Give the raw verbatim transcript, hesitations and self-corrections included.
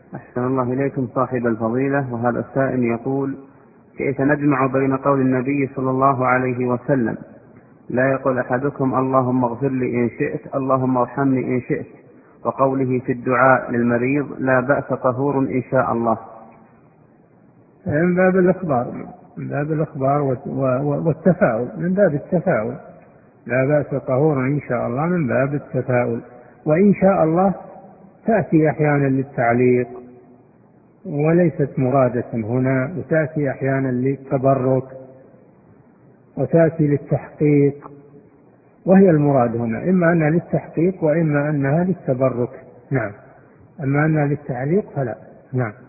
أحسن الله إليكم صاحب الفضيلة. وهذا السائل يقول: كيف نجمع بين قول النبي صلى الله عليه وسلم: لا يقول أحدكم اللهم اغفر لي إن شئت، اللهم ارحمني إن شئت، وقوله في الدعاء للمريض: لا بأس طهور إن شاء الله؟ من باب الإخبار من باب الإخبار والتفاؤل، من باب التفاؤل. لا بأس طهور إن شاء الله من باب التفاؤل. وإن شاء الله تأتي أحيانا للتعليق وليست مرادة هنا، وتأتي أحيانا للتبرك، وتأتي للتحقيق، وهي المراد هنا إما أنها للتحقيق وإما أنها للتبرك. نعم. أما أنها للتعليق فلا. نعم.